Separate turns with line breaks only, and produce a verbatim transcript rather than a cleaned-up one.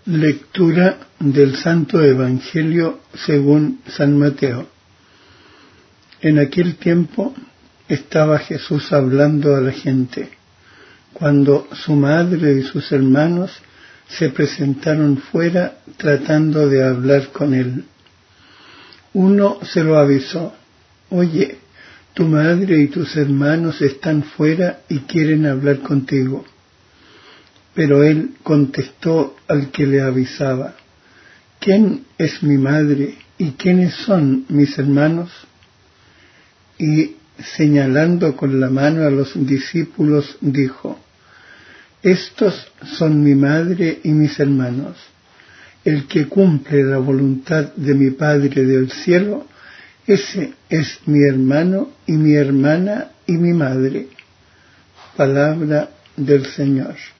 Lectura del Santo Evangelio según San Mateo. En aquel tiempo estaba Jesús hablando a la gente, cuando su madre y sus hermanos se presentaron fuera tratando de hablar con él. Uno se lo avisó: «Oye, tu madre y tus hermanos están fuera y quieren hablar contigo». Pero él contestó al que le avisaba: «¿Quién es mi madre y quiénes son mis hermanos?». Y señalando con la mano a los discípulos dijo: «Estos son mi madre y mis hermanos. El que cumple la voluntad de mi Padre del cielo, ese es mi hermano y mi hermana y mi madre». Palabra del Señor.